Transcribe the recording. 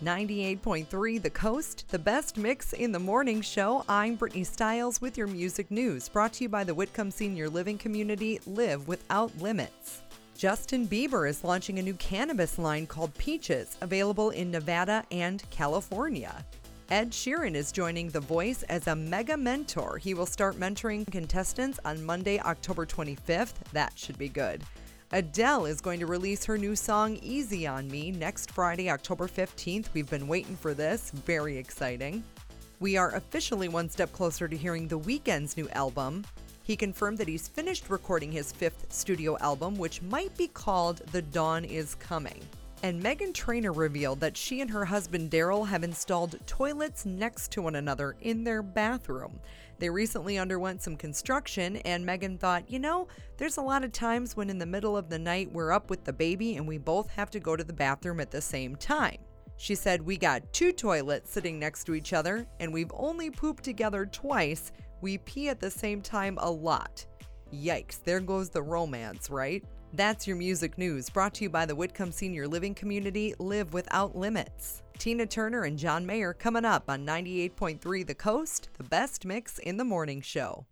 98.3 The Coast, the best mix in the morning show. I'm Brittany Stiles with your music news, brought to you by the Whitcomb Senior Living Community, Live Without Limits. Justin Bieber is launching a new cannabis line called Peaches, available in Nevada and California. Ed Sheeran is joining The Voice as a mega mentor. He will start mentoring contestants on Monday, October 25th. That should be good. Adele is going to release her new song, Easy on Me, next Friday, October 15th. We've been waiting for this. Very exciting. We are officially one step closer to hearing The Weeknd's new album. He confirmed that he's finished recording his 5th studio album, which might be called The Dawn Is Coming. And Meghan Trainor revealed that she and her husband Daryl have installed toilets next to one another in their bathroom. They recently underwent some construction, and Meghan thought, there's a lot of times when in the middle of the night we're up with the baby and we both have to go to the bathroom at the same time. She said, we got 2 toilets sitting next to each other, and we've only pooped together twice. We pee at the same time a lot. Yikes, there goes the romance, right? That's your music news, brought to you by the Whitcomb Senior Living Community, Live Without Limits. Tina Turner and John Mayer coming up on 98.3 The Coast, the best mix in the morning show.